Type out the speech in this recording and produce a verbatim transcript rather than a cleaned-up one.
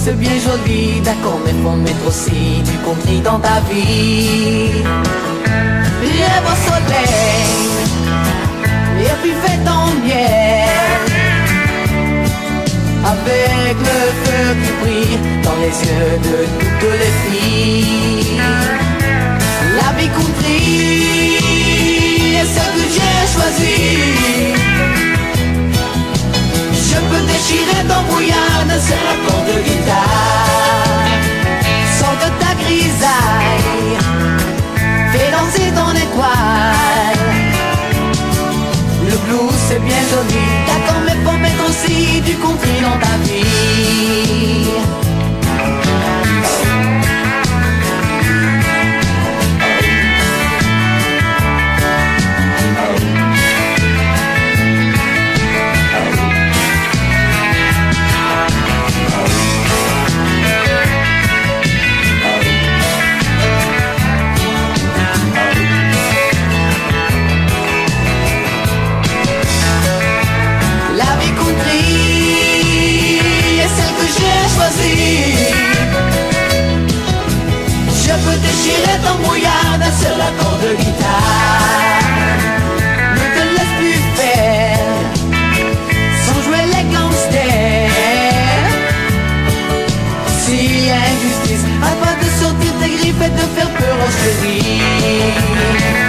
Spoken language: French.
c'est bien joli, d'accord, mais faut mettre aussi du compris dans ta vie. Rêve au soleil, et puis fais ton miel, avec le feu qui brille dans les yeux de toutes les filles. La vie country est celle que j'ai choisie. Je peux déchirer ton brouillard d'un seul accord de guitare. Sors de ta grisaille, fais danser ton étoile. Le blues c'est bien joli, d'accord, mais faut mettre aussi du country dans ta vie. Je peux déchirer ton brouillard d'un seul accord de guitare. Ne te laisse plus faire sans jouer les gangsters. S'il y a injustice, à toi de sortir tes griffes et de faire peur aux chéris.